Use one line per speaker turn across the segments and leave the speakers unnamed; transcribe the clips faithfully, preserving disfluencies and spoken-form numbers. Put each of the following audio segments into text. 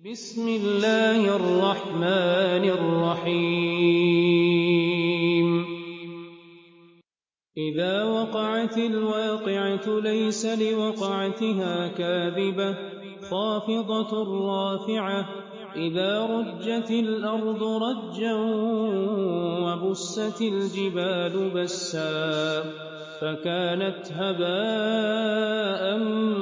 بسم الله الرحمن الرحيم إذا وقعت الواقعة ليس لوقعتها كاذبة خافضة رافعة إذا رجت الأرض رجا وبست الجبال بسا فكانت هباء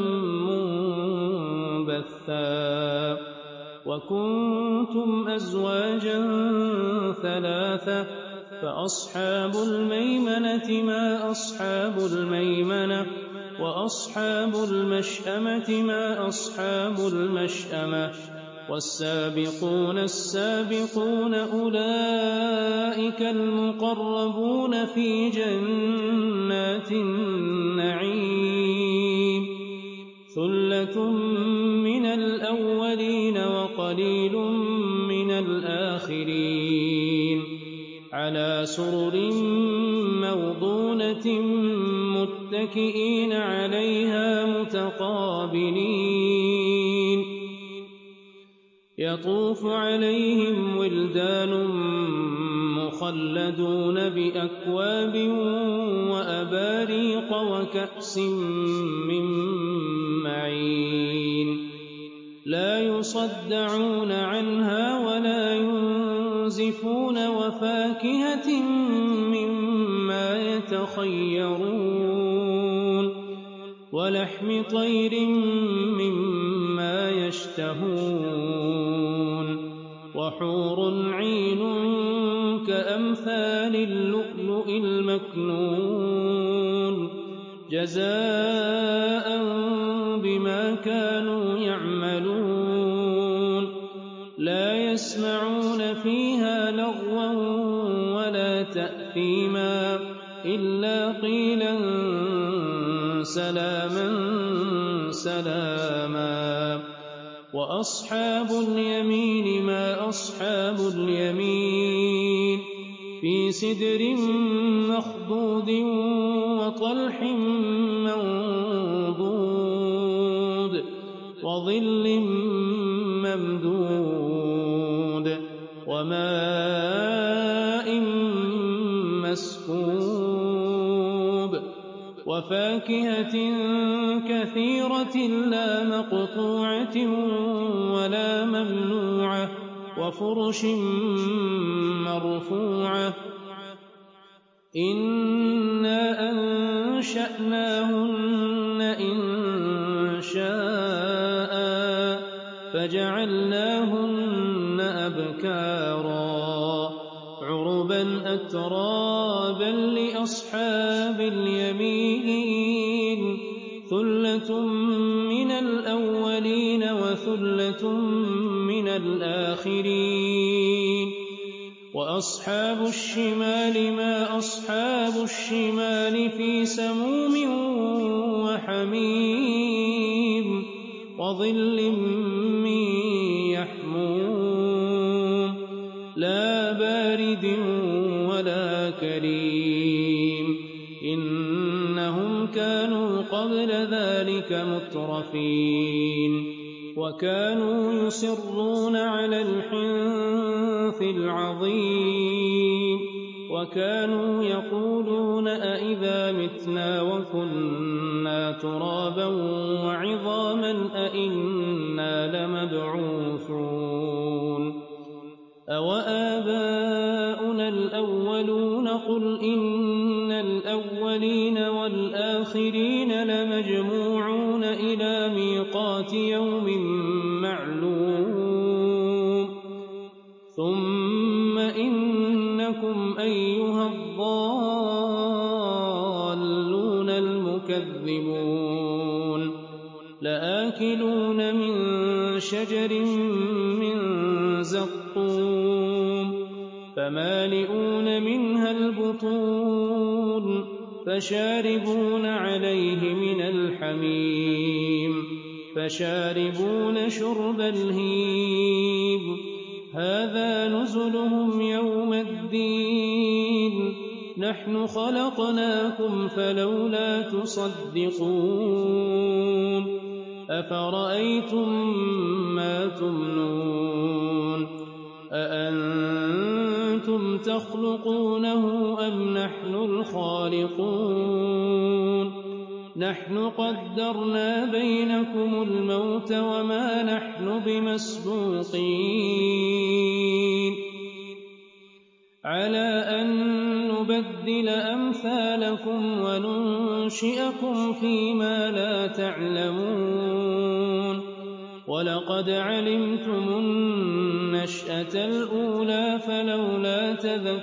منبثا وكنتم أزواجا ثلاثة فأصحاب الميمنة ما أصحاب الميمنة وأصحاب المشأمة ما أصحاب المشأمة والسابقون السابقون أولئك المقربون في جنات النعيم ثلة من الأولين وقليل من الآخرين على سرر موضونة متكئين عليها متقابلين يطوف عليهم ولدان مخلدون بأكواب وأباريق وكأس من معين لا يصدعون عنها ولا ينزفون وفاكهة مما يتخيرون ولحم طير مما يشتهون وحور عين كأمثال اللؤلؤ المكنون جزاء بما كانوا يعملون لا يسمعون فيها لغوا ولا تأثيما إلا قيلا سلاما سلاما وأصحاب اليمين ما أصحاب اليمين في سدر مخضود وطلح منضود وظل ممدود وماء مسكوب وفاكهة كثيرة لا مقطوعة ولا ممنوعة وفرش مرفوعة إنا أنشأناهن إن شاء فجعلناهن أبكارا عربا أترابا لأصحاب اليمين ثلة من الأولين وثلة من الآخرين وأصحاب الشمال ما أصحاب الشمال في سموم وحميم وظل من يحموم لا بارد ولا كريم إنهم كانوا قبل ذلك مترفين وكانوا يصرون على الحنث العظيم وكانوا يقولون أئذا متنا وكنا ترابا وعظاما أئنا لمبعوثون أوآباؤنا الأولون قل إن الأولين والآخرين لمجموعون إلى ميقات يوم معلوم ثم إنكم أيها الضالون المكذبون لآكلون من شجر من زقوم فمالئون منها البطون فشاربون عليه من الحميم فشاربون شرب الهيم هذا نزلهم يوم الدين نحن خلقناكم فلولا تصدقون أفرأيتم ما تمنون أأنتم تخلقونه أم نحن الخالقون نحن قدرنا بينكم الموت وما نحن بمسبوقين على أن نبدل أمثالكم وننشئكم فيما لا تعلمون ولقد علمتم النشأة الأولى فلولا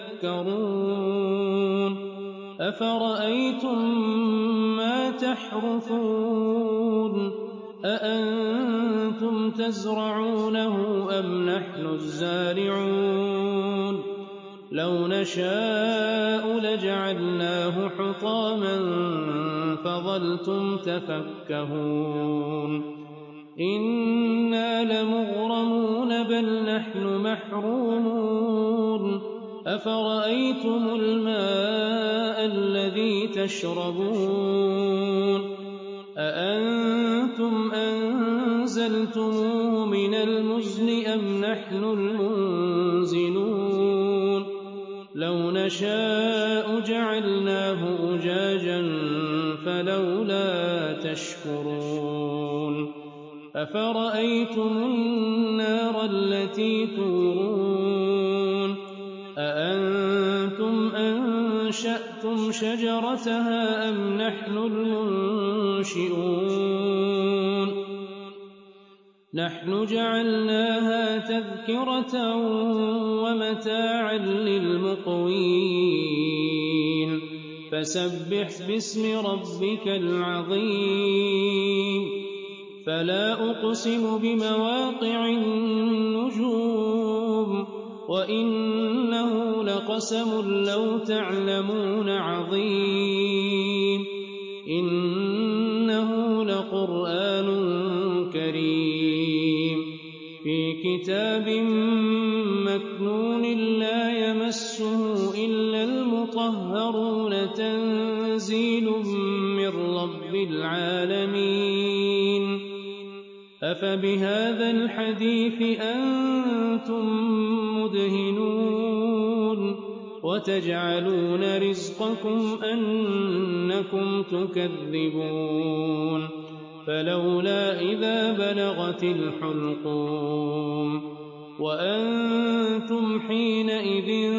تذكرون أفرأيتم ما تحرثون أأنتم تزرعونه أم نحن الزارعون لو نشاء لجعلناه حطاما فظلتم تفكهون إنا لمغرمون بل نحن محرومون أفرأيتم الماء الذي تشربون أأنتم أنزلتموه من المزن أم نحن المنزلون لو نشاء جعلناه أجاجا فلولا تشكرون أفرأيتم النار التي تورون أأنتم أنشأتم شجرتها أم نحن المنشئون نحن جعلناها تذكرة ومتاعا للمقوين فسبح باسم ربك العظيم فلا أقسم بمواقع النجوم وإنه لقسم لو تعلمون عظيم إنه لقرآن كريم في كتاب مكنون لا يمسه إلا المطهرون تنزيل من رب العالمين أفبهذا الحديث أنتم مدهنون وتجعلون رزقكم أنكم تكذبون فلولا إذا بلغت الحلقوم وأنتم حينئذ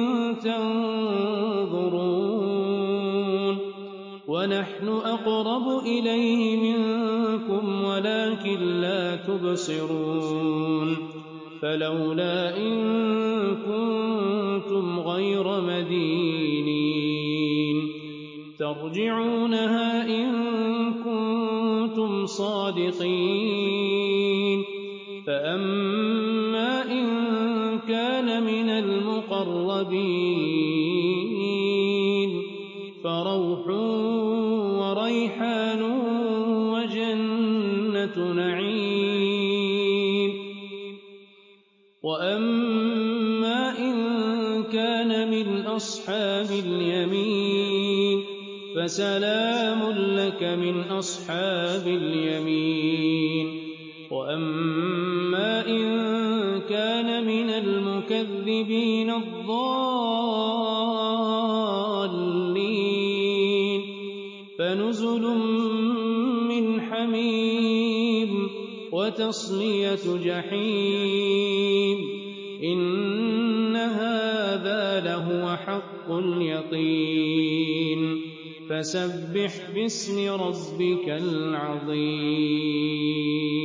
تنظرون ونحن أقرب إليه منكم ولكن لا تبصرون فلولا إن كنتم غير مدينين ترجعونها إن كنتم صادقين فأما إن كان من المقربين فروح وريحان وجنة نعيم وأما إن كان من أصحاب اليمين فسلام لك من أصحاب اليمين وأما إن كان من المكذبين الضالين فنزل من حميم وتصلية جحيم إن هذا لهو حق اليقين فسبح باسم ربك العظيم